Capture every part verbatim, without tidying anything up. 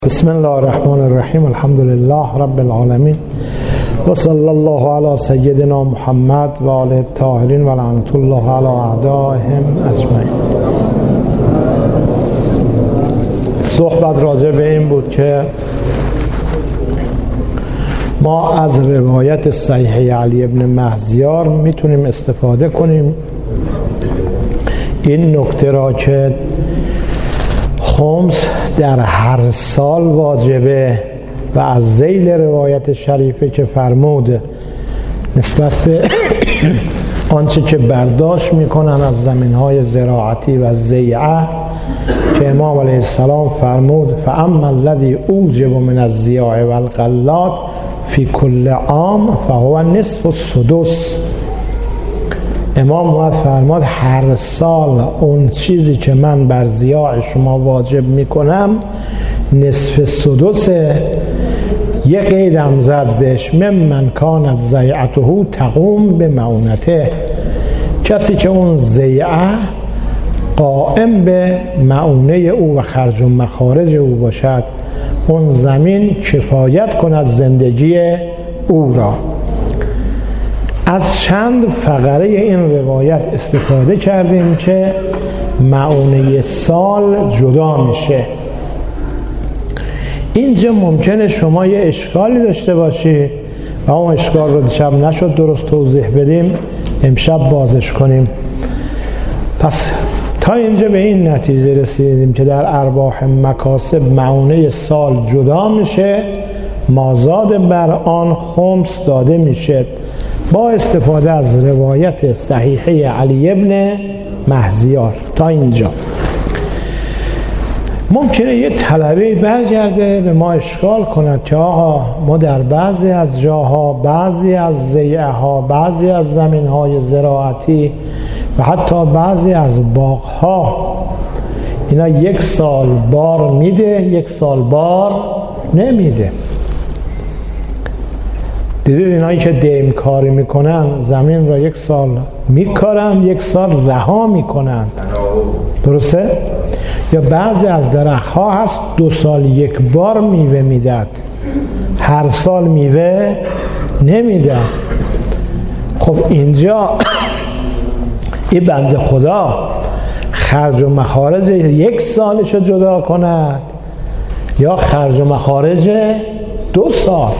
بسم الله الرحمن الرحیم. الحمد لله رب العالمین و صلی الله علی سیدنا محمد و آله الطاهرین و لعنت الله علی اعدائهم اجمعین. صحبت راجع به این بود که ما از روایت صحیح علی ابن مهزیار میتونیم استفاده کنیم این نکته را که خمس در هر سال واجبه و از ذیل روایت شریفه که فرمود نسبت به آنچه که برداشت میکنن از زمینهای زراعتی و زیعه که امام علیه السلام فرمود فاما الذی اوجب من الزیاع والغلات فی کل عام فهو نصف السدس. امام اومد فرماد هر سال اون چیزی که من بر ضیاع شما واجب میکنم نصف سدسه. یه قیدم زد بهش ممن کانت ضیعته تقوم به معونته، کسی که اون ضیعه قائم به معونه او و خرج و مخارج او باشد، اون زمین کفایت کند زندگی او را. از چند فقره این روایت استفاده کردیم که معونه سال جدا میشه. اینجا ممکنه شما یه اشکالی داشته باشی و اون اشکال رو دیشب نشد درست توضیح بدیم، امشب بازش کنیم. پس تا اینجا به این نتیجه رسیدیم که در ارباح مکاسب معونه سال جدا میشه، مازاد بر آن خمس داده میشه با استفاده از روایت صحیحه علی ابن مهزیار. تا اینجا ممکنه یه طلبه برگرده به ما اشکال کند که آقا ما در بعضی از جاها، بعضی از ضیعه ها، بعضی از زمین های زراعتی و حتی بعضی از باغ ها اینا یک سال بار میده یک سال بار نمیده. دیدید اینایی که دیم کاری میکنن زمین را یک سال میکارن یک سال رها میکنن، درسته؟ یا بعضی از درخت ها هست دو سال یک بار میوه میدد، هر سال میوه نمیدد. خب اینجا این بنده خدا خرج و مخارج یک سالشو جدا کند یا خرج و مخارج دو سال؟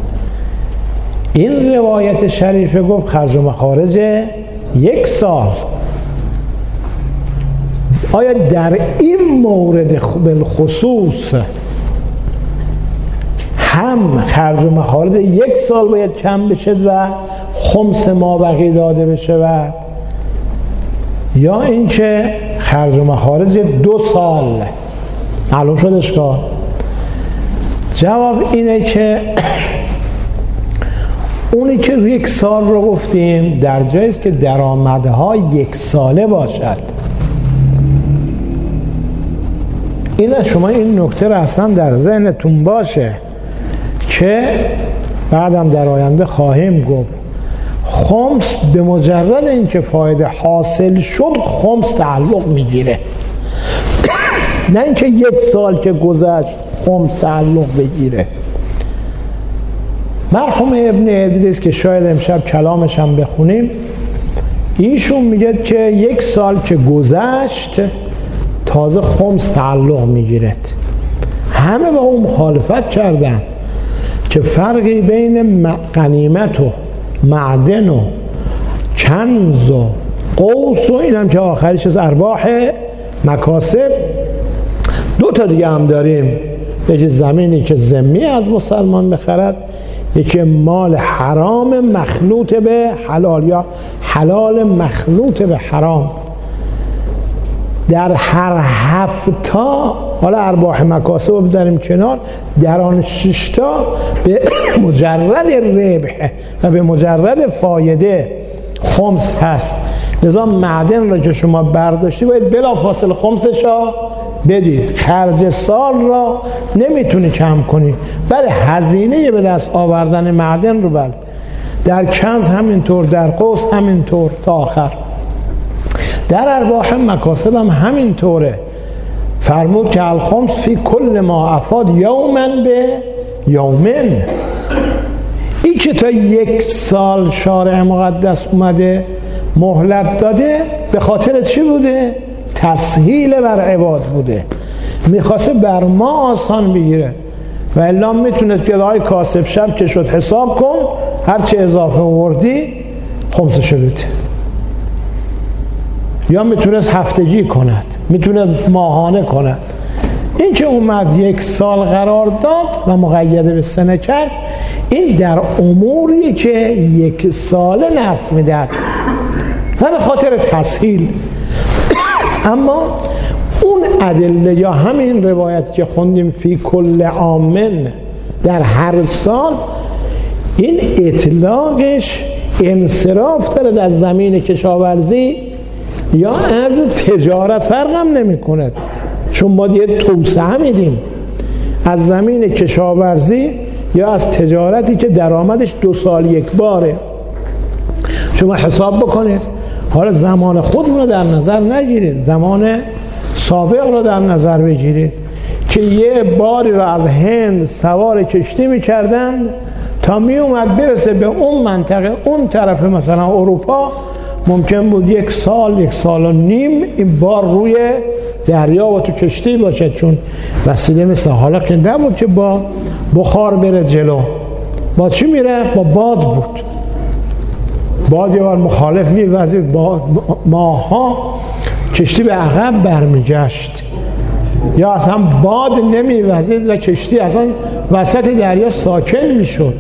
این روایت شریفه گفت خرج و مخارج یک سال. آیا در این مورد بالخصوص هم خرج و مخارج یک سال باید کم بشه و خمس ما بقی داده بشه و یا اینکه خرج و مخارج دو سال؟ معلوم شد اشکال؟ جواب اینه که اونی که یک سال رو گفتیم در جایی است که درآمدها یک ساله باشد. این شما این نکته رو اصلا در ذهنتون باشه که بعدم در آینده خواهیم گفت خمس به مجرد اینکه فایده حاصل شد خمس تعلق میگیره، نه اینکه یک سال که گذشت خمس تعلق بگیره. مرحوم ابن ادریس که شاید امشب کلامش هم بخونیم، ایشون میگه که یک سال که گذشت تازه خمس تعلق میگیرد. همه با اون مخالفت کردن که فرقی بین غنیمت و معدن و کنز و قوس و اینم که آخریش از ارباح مکاسب. دو تا دیگه هم داریم، یکی زمینی که ذمی از مسلمان بخرد، یکی مال حرام مخلوط به حلال یا حلال مخلوط به حرام. در هر هفتا، حالا ارباح مکاسب رو بذاریم کنار، در آن ششتا به مجرد ربح و به مجرد فایده خمس هست. لذا معدن را که شما برداشتی باید بلا فاصله خمسش را بدید. خرج سال را نمیتونی کم کنی، بله هزینه به دست آوردن معدن رو بله، در کنز همینطور، در قوس همینطور تا آخر. در ارباح مکاسب هم همینطوره. فرمود که الخمس فی کل ما افاد یومن به یومن. این که تا یک سال شارع مقدس اومده مهلت داده به خاطر چی بوده؟ تسهیل بر عباد بوده، میخواسته بر ما آسان بگیره. و الا میتونست که آقای کاسب شب که شد حساب کن، هرچی اضافه آوردی خمسشو بده. یا میتونست هفتگی کند، میتونست ماهانه کند. این که اومد یک سال قرار داد و مقید به سنه کرد، این در اموری که یک ساله نفع میدهد و به خاطر تسهیل. اما اون ادله یا همین روایت که خوندیم فی کل عامن، در هر سال، این اطلاقش انصراف داره در زمین کشاورزی یا از تجارت، فرقم نمی کند، چون ما یه توسعه میدیم از زمین کشاورزی یا از تجارتی که درآمدش دو سال یک باره. شما حساب بکنید، حالا زمان خودمون رو در نظر نگیرید، زمان سابق رو در نظر بگیرید که یه باری رو از هند سوار کشتی میکردند تا می اومد برسه به اون منطقه، اون طرف مثلا اروپا، ممکن بود یک سال یک سال و نیم این بار روی دریا و تو کشتی باشد، چون وسیله مثل حالا که نبود که با بخار بره جلو. با چی میره؟ با باد بود. باد یه بار مخالف میوزید، با ماها کشتی به عقب برمیگشت، یا اصلا باد نمیوزید و کشتی اصلا وسط دریا ساکن میشد.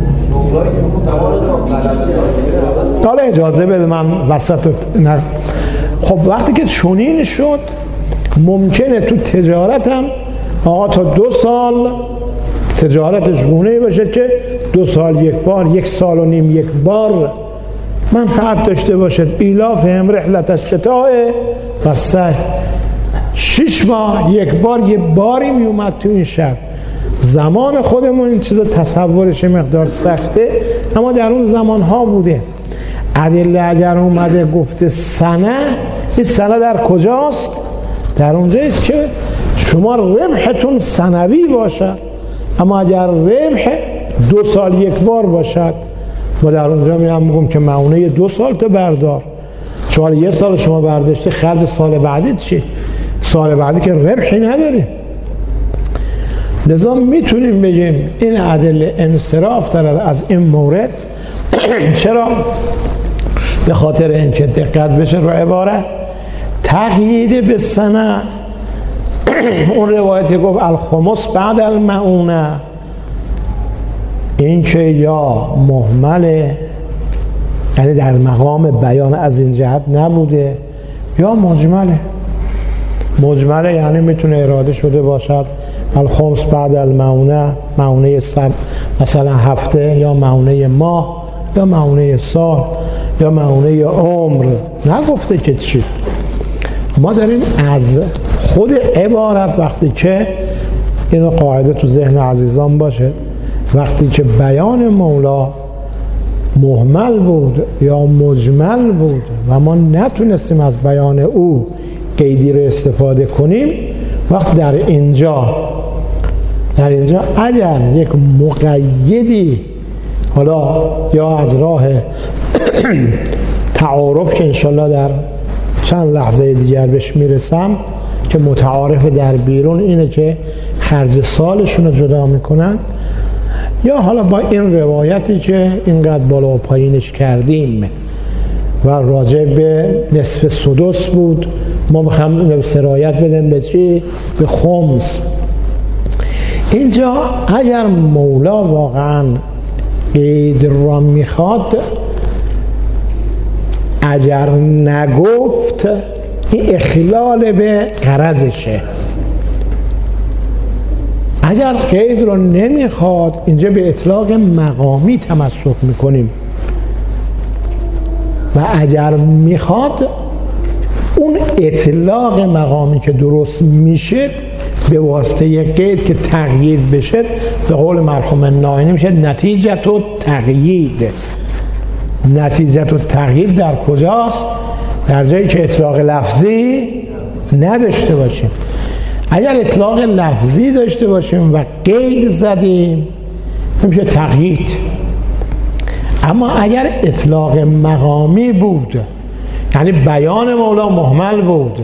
حالا اجازه بده من وسط نه. خب وقتی که چنین شد، ممکنه تو تجارت هم آقا تا دو سال تجارتش گونه‌ای باشه که دو سال یک بار، یک سال و نیم یک بار منفعت داشته باشد. ایلاف هم رحلت الشتاء و الصیف، شش ماه یک بار یه باری می اومد تو این شهر. زمان خودمون این چیزا تصورش مقدار سخته، اما در اون زمان ها بوده. ادله اگر اومده گفته سنه، این سنه در کجاست؟ در اونجاییست که شما ربحتون سنوی باشد. اما اگر ربح دو سال یک بار باشد، ما در اونجا میام میگم که معونه دو سال تو بردار، چون یه سال شما برداشته، خرج سال بعدی چی؟ سال بعدی که ربحی نداره. لذا میتونیم بگیم این ادله انصراف دارد از این مورد. چرا؟ به خاطر اینکه دقت بشه رو عبارت تقیید به سنه. اون روایتی گفت الخمس بعد المعونه، این که یا مهمله، یعنی در مقام بیان از این جهت نبوده، یا مجمله. مجمله یعنی میتونه اراده شده باشد الخمس بعد المعونه، معونه سب مثلا هفته، یا معونه ماه، یا معونه سال، یا معونه عمر. نگفته که چی. ما داریم از خود عبارت، وقتی که این قاعده تو ذهن عزیزان باشه، وقتی که بیان مولا مهمل بود یا مجمل بود و ما نتونستیم از بیان او قیدی رو استفاده کنیم، وقت در اینجا در اینجا اگر یک مقیدی، حالا یا از راه تعارف که انشالله در چند لحظه دیگر بهش میرسم، که متعارف در بیرون اینه که خرج سالشون رو جدا میکنن، یا حالا با این روایتی که اینقدر بالا و پایینش کردیم و راجع به نصف سدس بود، ما میخوام سرایت بدیم به چی؟ به خمس. اینجا اگر مولا واقعا قید را میخواد، اگر نگفت، این اخلال به غرضشه. اگر قید رو نمیخواد، اینجا به اطلاق مقامی تمسک میکنیم، و اگر میخواد، اون اطلاق مقامی که درست میشه به واسطه یک قید که تغییر بشه، به قول مرحوم ناینی میشه نتیجه و تغییر. نتیجه و تغییر در کجاست؟ در جایی که اطلاق لفظی نداشته باشیم. اگر اطلاق لفظی داشته باشیم و قید زدیم میشه تقیید. اما اگر اطلاق مقامی بود، یعنی بیان مولا مهمل بود،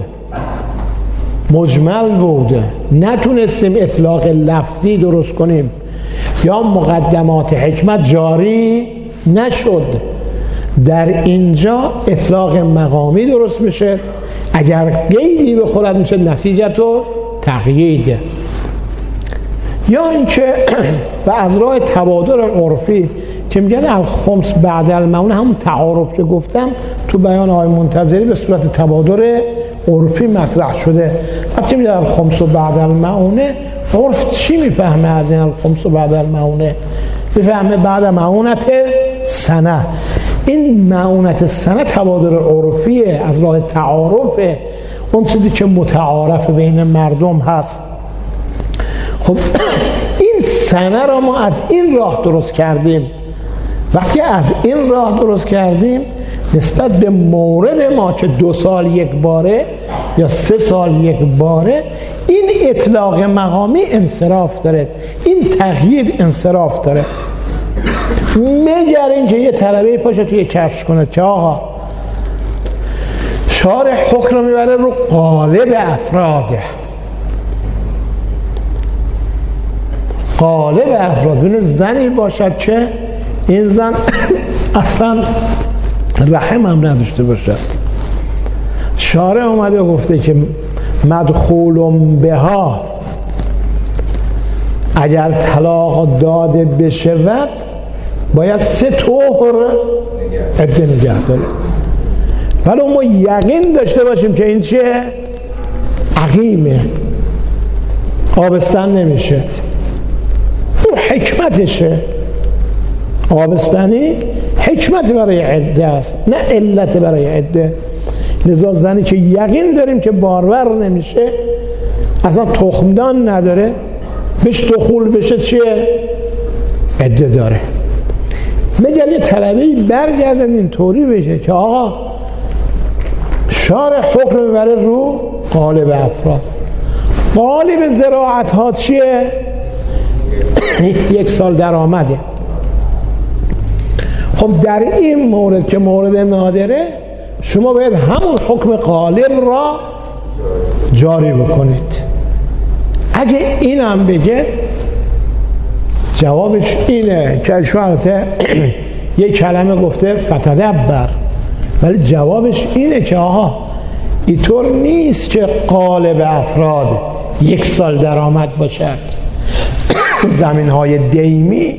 مجمل بود، نتونستیم اطلاق لفظی درست کنیم یا مقدمات حکمت جاری نشد، در اینجا اطلاق مقامی درست میشه. اگر قیدی بخورد میشه نتیجه تو تقیید. یا اینکه و از راه تبادر عرفی که میگن الخمس بعد المعونه، همون تعارف که گفتم تو بیان آقای منتظری به صورت تبادر عرفی مطرح شده. وقتی میگن الخمس بعد المعونه، عرف چی میفهمه از این الخمس بعد المعونه؟ میفهمه بعد معونت سنه. این معونت سنه تبادر عرفیه، از راه تعارفه، اون چیزی که متعارف بین مردم هست. خب این سنه را ما از این راه درست کردیم. وقتی از این راه درست کردیم نسبت به مورد ما که دو سال یک باره یا سه سال یک باره، این اطلاق مقامی انصراف داره، این تغییر انصراف داره. مگر اینکه یه طلبه پاشه توی کفش کنه که آقا شارع حکم رو میبره رو قالب افراده، قالب افراد، این زنی باشد که این زن اصلا رحم هم نداشته باشد. شارع اومده و گفته که مدخول بها اگر طلاق داده بشود باید سه طهر عده نگه داره. ولی ما یقین داشته باشیم که این چیه؟ عقیمه، آبستن نمیشه. اون حکمتشه، آبستنی حکمت برای عده است نه علت برای عده. لذا زنی که یقین داریم که بارور نمیشه، اصلا تخمدان نداره، بهش دخول بشه چیه؟ عده داره. مگر یه طلبه‌ای برگردن اینطوری بشه که آقا شارع حکم میبره رو قالب افراد. قالب زراعت ها چیه؟ یک سال درآمده. خب در این مورد که مورد نادره، شما باید همون حکم قالب را جاری بکنید. اگه اینم بگید جوابش اینه که شوالته یک کلمه گفته فتدبر، ولی جوابش اینه که آها اینطور نیست که قالب افراد یک سال درآمد باشد. زمین های دیمی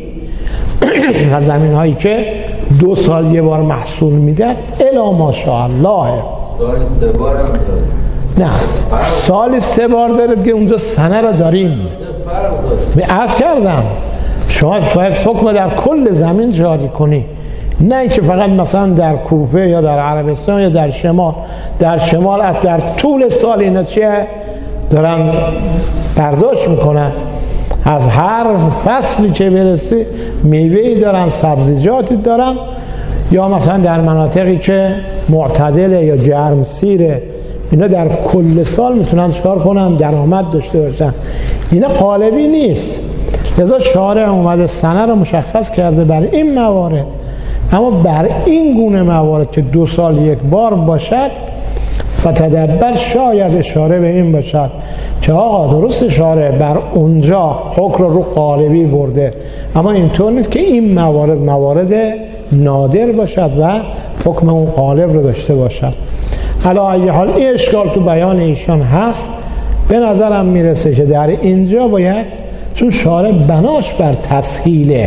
و زمین هایی که دو سال یه بار محصول میدن الا ماشاءالله سال سه بار هم داره. نه سال سه بار داره که اونجا سنه را داریم. می عرض کردم شما باید حکم در کل زمین جاری کنی، نه اینکه فقط مثلا در کوفه یا در عربستان یا در شمال. در شمال در طول سال اینا چیه دارن برداشت میکنن، از هر فصلی که برسه میوهی دارن، سبزیجاتی دارن. یا مثلا در مناطقی که معتدله یا گرمسیره، اینا در کل سال میتونن چکار کنن؟ درآمد داشته باشن. اینا قالبی نیست. لذا شارع اومده سنه رو مشخص کرده برای این موارد. اما بر این گونه موارد که دو سال یک بار باشد و تدبر، شاید اشاره به این باشد که آقا درست شارع بر اونجا حکم رو قالبی برده، اما اینطور نیست که این موارد موارد نادر باشد و حکم اون قالب رو داشته باشد. علی ای حال این اشکال تو بیان ایشان هست. به نظرم میرسه که در اینجا باید، چون شارع بناش بر تسهیله،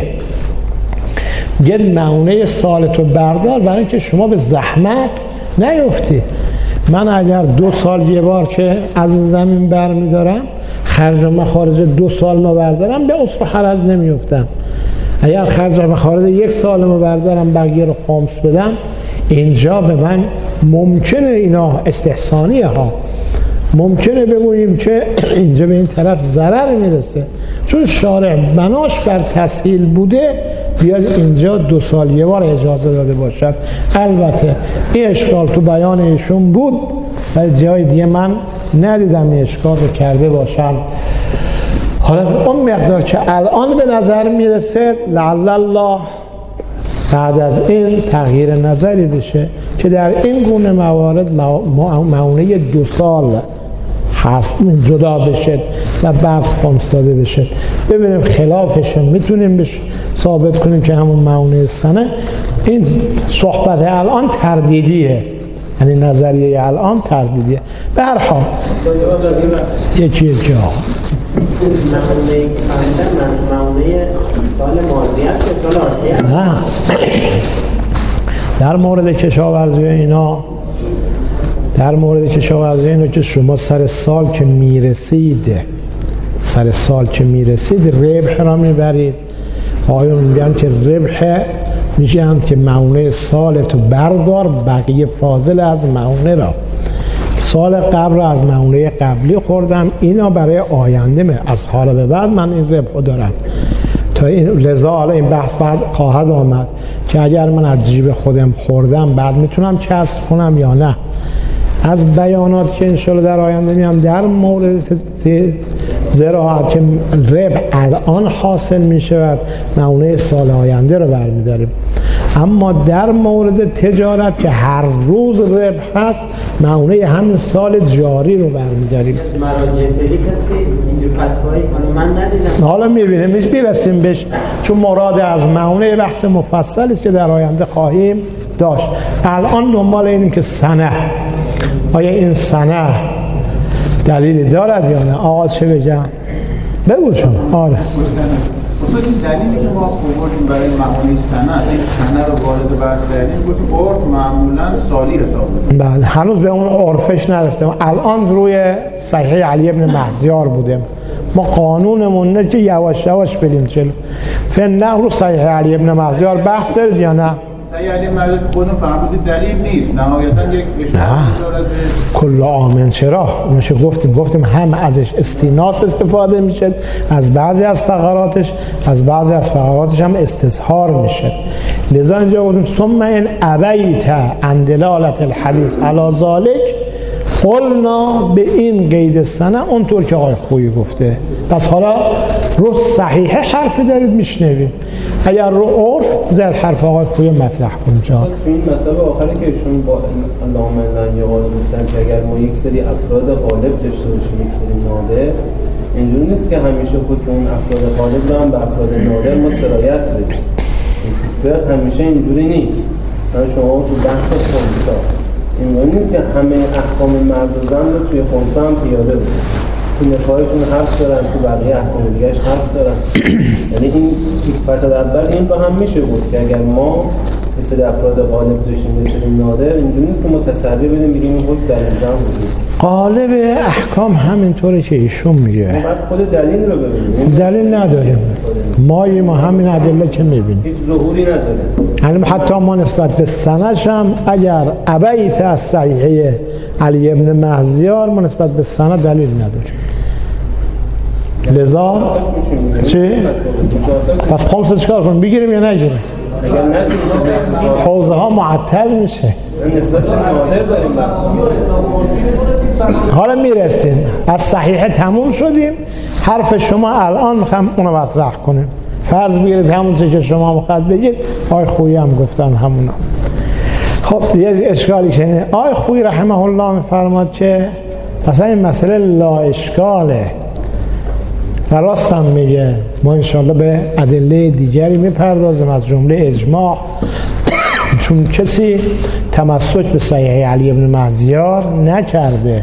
یه معونه سالتو بردار برای اینکه شما به زحمت نیفتی. من اگر دو سال یه بار که از زمین برمیدارم، خرج و مخارج دو سال ما بردارم، به اصل حرج نمیفتم. اگر خرج و مخارج یک سال ما بردارم بقیه رو خمس بدم، اینجا به من ممکنه اینا استحسانیه ها، ممکنه بگوییم که اینجا به این طرف ضرر میرسه، چون شارع بناش بر تسهیل بوده بیاد اینجا دو سال یه بار اجازه داده باشد. البته این اشکال تو بیان ایشون بود و جای دیگه من ندیدم اشکال رو کرده باشم. حالا اون مقدار که الان به نظر میرسه لعل الله بعد از این تغییر نظری بشه که در این گونه موارد معونه دو سال هست جدا بشه و بعد خمس داده بشه. ببینیم خلافش میتونیم بش ثابت کنیم که همون معونه سنه. این صحبت الان تردیدیه، یعنی نظریه الان تردیدیه. به هر حال یکی یکی ها معونه سال ماضی است که سال آتی نه در مورد کشاورزی اینا در مورد کشاورزی اینا که شما سر سال که میرسید سر سال که میرسید ربح را میبرید. آیون میگن که ربح میگن که معونه سال تو بردار، بقیه فاضل از معونه را. سال قبل را از معونه قبلی خوردم، اینا برای آینده می. از حالا به بعد من این ربح دارم. تا این لذا حالا این بحث بعد خواهد آمد که اگر من از جیب خودم خوردم بعد میتونم کسب کنم یا نه. از بیانات که انشالله در آینده میام در مورد زراعت که ربح الان حاصل میشود، معونه سال آینده رو برمیداریم. اما در مورد تجارت که هر روز ربح هست، معونه همین سال جاری رو برمیداریم. مراجع فعلی کسی اینجور فتوایی من ندیدم. حالا میبینیم میش بیرسیم بهش، چون مراد از معونه بحث مفصلی است که در آینده خواهیم داشت. الان دنبال اینیم که سنه، آیا این سنه دلیلی دارد یا نه؟ آقا چه بگم؟ بگو چون آره خصوصی دلیلی که ما آوردیم برای معونه سنه، این سنه رو وارد بحث کردیم، گفتیم عرف معمولا سالی حساب می‌کنه. بله هنوز به اون عرفش نرسیدیم. الان روی صحیح علی ابن مهزیار بودیم. ما قانونمون نه که یواش یواش بریم جلو. فن رو صحیح علی ابن مهزیار بحث دارید یا نه؟ صحیح علی ابن مهزیار خودمون فرمودید دلیل نیست، نهایتاً یک اشاره داره. کل آمن چرا؟ اونش گفتیم گفتیم هم ازش استیناس استفاده میشه، از بعضی از فقراتش از بعضی از فقراتش هم استظهار میشه. لذا اینجا گفتیم ثم ان ابیت عن دلالت الحدیث علی ذلک قلنا به این قید سنه اونطور که آقای خویی گفته. پس حالا رو صحیح حرفی دارید میشنویم، اگر رو عرف زد حرف آقای خویی مطرح کنیم. جا تو این مطلب آخری که ایشون با علامه زنگی قائل گفتن که اگر ما یک سری افراد غالب داشته باشیم یک سری نادر، اینجوری نیست که همیشه خود که اون افراد غالب رو هم به افراد نادر ما سرایت بدیم. این فقه همیشه اینجوری نیست. مثلا شما تو بحث خمسا این نیست که همه احکام مرد و زن رو توی خمسا هم پیاده بود. تو نکاحشون حرف دارن، تو بقیه احکام دیگه‌اش حرف دارن. یعنی این حکمت اول این با هم میشه بود که اگر ما یه سری افراد غالب داشتیم یه سری نادر، اینجوری نیست که ما تسری بدیم بگیم این حکم در اینجا بود. غالب احکام همینطوره که ایشون میگه. ما بعد خود دلیل رو ببینیم. دلیل نداریم. ما ما همین ادله که میبینیم. هیچ ظهوری نداره. یعنی حتی ما نسبت به سندش هم اگر ابیت از صحیحه علی ابن مهزیار ما نسبت به سند دلیل نداریم. لذا چی؟ پس خمسه چکار کنیم؟ بگیریم یا نگیریم؟ اگر نگیریم حوزه ها معطل میشه. نسبت به نادر داریم بحث. حالا میرسیم از صحیحه تموم شدیم، حرف شما الان میخوام اونو مطرح کنیم. فرض بگیرید همون چه که شما میخواد بگید، آقای خویی هم گفتن همونا. خب یه اشکالی که آقای خویی رحمه الله میفرماد که مثلا این مسئله لا اشکاله و راست هم میگه. ما انشاءالله به ادله دیگری میپردازیم از جمله اجماع، چون کسی تمسک به صحیح علی ابن مهزیار نکرده.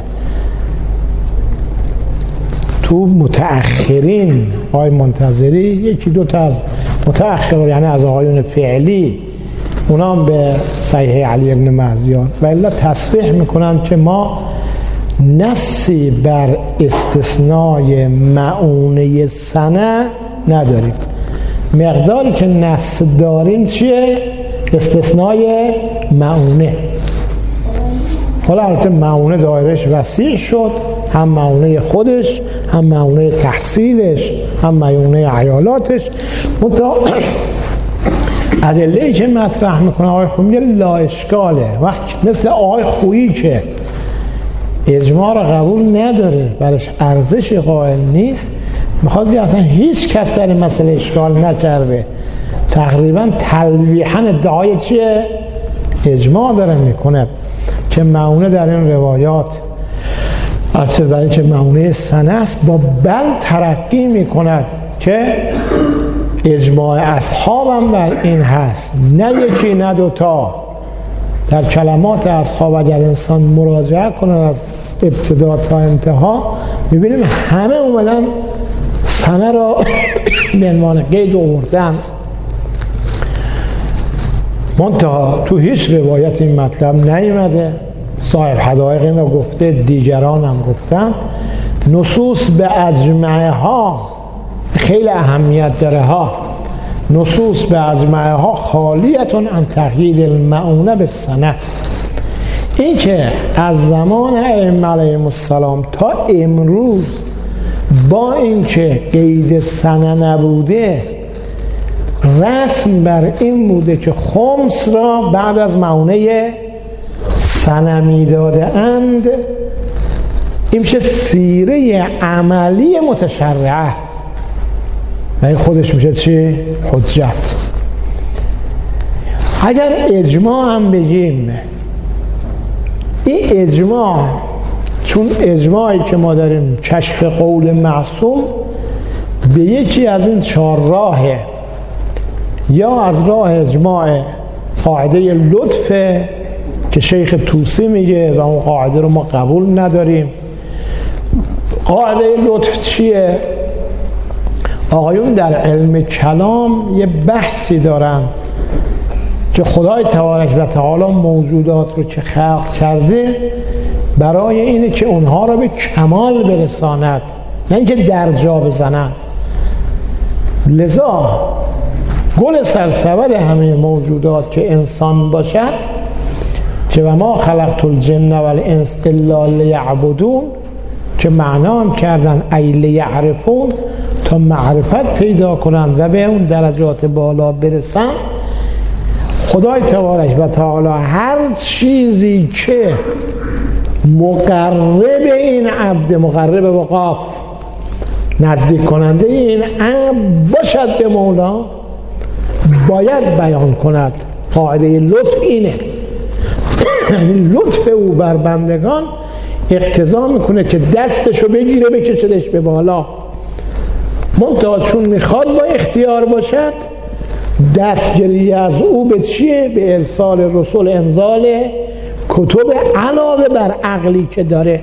تو متأخرین آقای منتظری یکی دو تا از متأخر یعنی از آقایون فعلی اونا هم به صحیح علی ابن مهزیار و الا تصریح میکنن که ما نصی بر استثنای معونه سنه نداریم. مقداری که نص داریم چیه؟ استثنای معونه. حالا البته معونه دایرش وسیع شد، هم معونه خودش، هم معونه تحصیلش، هم معونه عیالاتش. منتها ادله‌ای که مطرح میکنه آقای خویی میگه لا اشکاله. وقت مثل آقای خویی که اجماع را قبول نداره، برش ارزش قائل نیست، میخواد بگه اصلا هیچ کس در این مسئله اشکال نکرده، تقریبا تلویحاً ادعای چیه؟ اجماع داره میکنه که معونه در این روایات البته برای که معونه سنه است با بل ترقی میکند که اجماع اصحاب هم بر این هست، نه یکی نه دوتا. در کلمات اصحاب اگر انسان مراجعه کنه از ابتدا تا انتها میبینیم همه اومدن سنه را به عنوان قید آوردن. منتها تو هیچ روایت این مطلب نیامده، صاحب حدایق این را گفته، دیگران هم گفتن. نصوص به اجمعه ها خیلی اهمیت داره ها، نصوص به اجمعه ها خالیتون عن تقیید المعونه به سنه. این که از زمان ائمه علیهم السلام تا امروز با اینکه قید سنه نبوده رسم بر این بوده که خمس را بعد از معونه سنه میداده اند، این میشه سیره عملی متشرعه و این خودش میشه چی؟ حجت. اگر اجماع هم بگیم، این اجماع چون اجماعی که ما داریم کشف قول معصوم به یکی از این چهار راهه، یا از راه اجماع قاعده لطف که شیخ طوسی میگه و اون قاعده رو ما قبول نداریم. قاعده لطف چیه؟ آقایون در علم کلام یه بحثی دارن که خدای تبارک و تعالی موجودات رو که خلق کرده برای اینه که اونها رو به کمال برساند، نه اینکه درجا بزنند. لذا گل سرسبد همه موجودات که انسان باشد که و ما خلقت الجن والانس الا لیعبدون، که معنا هم کردن ای لیعرفون، تا معرفت پیدا کنند و به اون درجات بالا برسن. خدای تبارک و تعالی هر چیزی که مقرب این عبد، مقرب با قاف، نزدیک کننده این عبد باشد به مولا، باید بیان کند. قاعده لطف اینه، یعنی لطف او بر بندگان اقتضا میکنه که دستشو بگیره بکشدش به بالا. منتها چون میخواد با اختیار باشد، دستگیری از او به چیه؟ به ارسال رسول، انزال کتب علاوه بر عقلی که داره.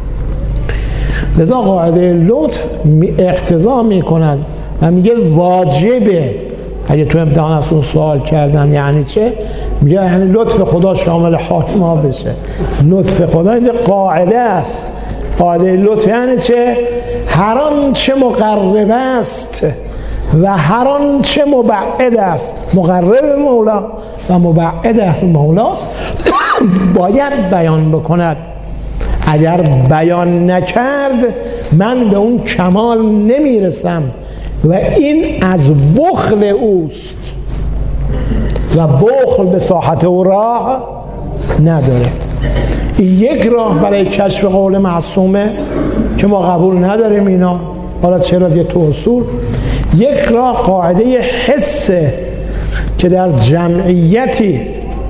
لذا قاعده لطف اقتضا میکنند و میگه واجبه. اگه تو امتحان از اون سوال کردن یعنی چه؟ میگه یعنی لطف خدا شامل حاکما بشه. لطف خدا اینجا قاعده است. قاعده لطف یعنی چه؟ هر آن چه مقرب است و هر آن چه مبعد است، مقرب مولا و مبعد از مولاست، باید بیان بکند. اگر بیان نکرد من به اون کمال نمیرسم و این از بخل اوست و بخل به ساحت او راه نداره. این یک راه برای کشف قول معصومه که ما قبول نداریم اینا. حالا چرا دیگه تو اصول یک راه قاعده حسه که در جمعیتی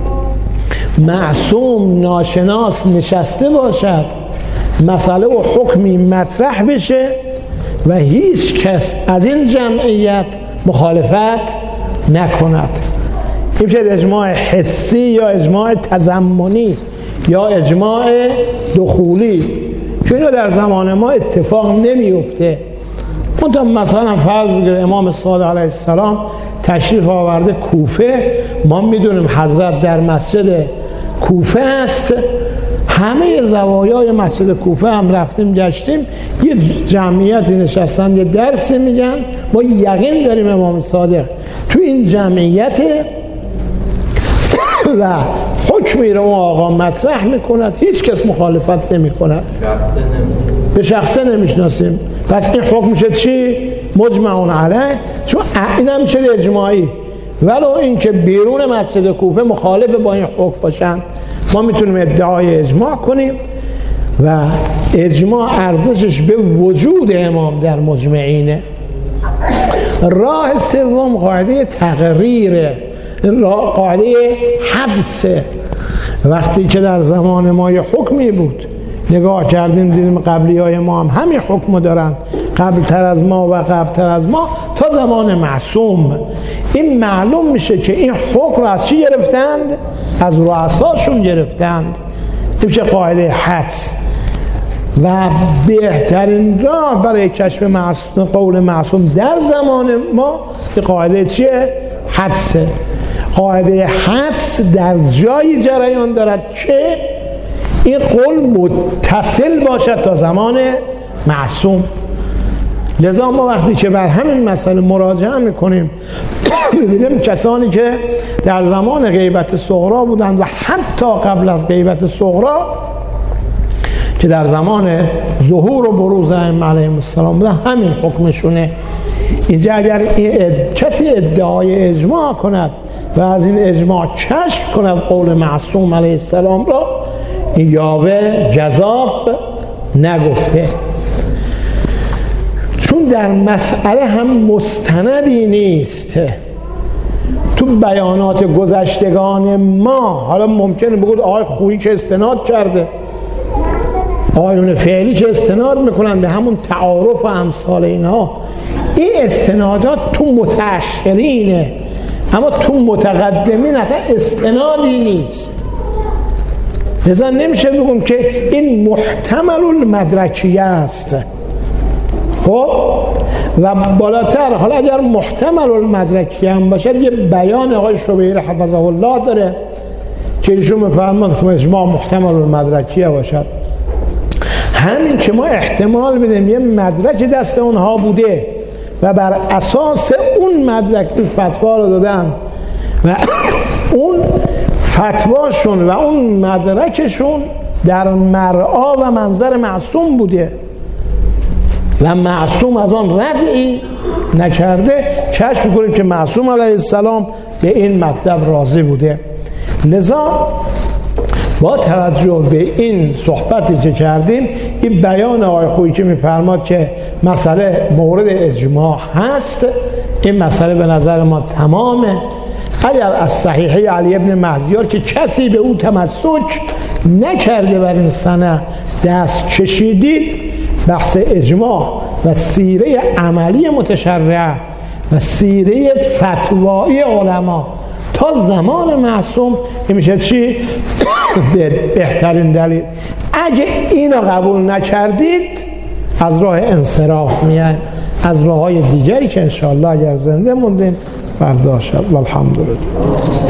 معصوم ناشناس نشسته باشد، مسئله و حکمی مطرح بشه و هیچ کس از این جمعیت مخالفت نکند. این میشه اجماع حسی یا اجماع تضمنی یا اجماع دخولی، چون اینو در زمان ما اتفاق نمیفته. منتها مثلا فرض بگیره امام صادق علیه السلام تشریف آورده کوفه، ما میدونیم حضرت در مسجد کوفه است، همه زوایای مسجد کوفه هم رفتیم گشتیم، یه جمعیتی نشستن یه درس میگن، ما یقین داریم امام صادق تو این جمعیت و حکمی رو آقا مطرح میکند، هیچ کس مخالفت نمیکند، به شخصه نمیشناسیم. پس این حکم میشه چی؟ مجمعون علیه، چون این هم میشه اجماعی. ولو اینکه بیرون مسجد کوفه مخالف با این حکم باشن، ما میتونیم ادعای اجماع کنیم و اجماع ارزشش به وجود امام در مجمعینه. راه سوم قاعده تقریره، قاعده حدسه. وقتی که در زمان ما یه حکمی بود نگاه کردیم دیدیم قبلی های ما هم همین حکم دارن، قبل تر از ما و قبل تر از ما تا زمان معصوم. این معلوم میشه که این حکم از چی گرفتند؟ از رؤساشون گرفتند. این میشه قاعده حدس. و بهترین راه برای کشف معصوم، قول معصوم در زمان ما که قاعده چیه؟ حدسه. قاعده حدس در جایی جریان دارد که این قول متصل باشد تا زمان معصوم. لذا ما وقتی که بر همین مسئله مراجعه میکنیم ببینیم کسانی که در زمان غیبت صغرا بودند و حتی قبل از غیبت صغرا که در زمان ظهور و بروز ائمه علیهم السلام بودن همین حکمشونه. اینجا اگر کسی ادعای اجماع کند و از این اجماع کشف کند قول معصوم علیه السلام را، این یاوه جزاف نگفته، چون در مسئله هم مستندی نیست. تو بیانات گذشتگان ما حالا ممکنه بگود آقای خویی که استناد کرده، آقایون فعلی که استناد میکنن به همون تعارف و امثال اینها، این استنادات تو متأخرینه، اما تو متقدمین اصلا استنادی نیست. لذا نمیشه بگم که این محتمل المدرکیه است. خب و بالاتر حالا اگر محتمل المدرکیه هم باشد یه بیان آقای شبیر حفظه الله داره که ایشون میفرماند که اجماع محتمل المدرکیه باشد. همین که ما احتمال بدیم یه مدرک دست اونها بوده و بر اساس اون مدرک این فتوا رو دادن و اون فتواشون و اون مدرکشون در مرعا و منظر معصوم بوده و معصوم از آن ردی نکرده، کشف می‌کنیم که معصوم علیه السلام به این مطلب راضی بوده. لذا با توجه به این صحبتی که کردیم، این بیان آقای خویی که می‌فرماد که مسئله مورد اجماع هست، این مسئله به نظر ما تمامه. اگر از صحیحه علی ابن مهدیار که کسی به او تمسک نکرده بر این سنه دست کشیدید، بحث اجماع و سیره عملی متشرعه و سیره فتوایی علما تا زمان معصوم میشه چی؟ بهترین دلیل. اگه اینو قبول نکردید از راه انصراف میان، از راه های دیگری که انشاءالله اگر زنده موندیم فردا شد. والحمدلله.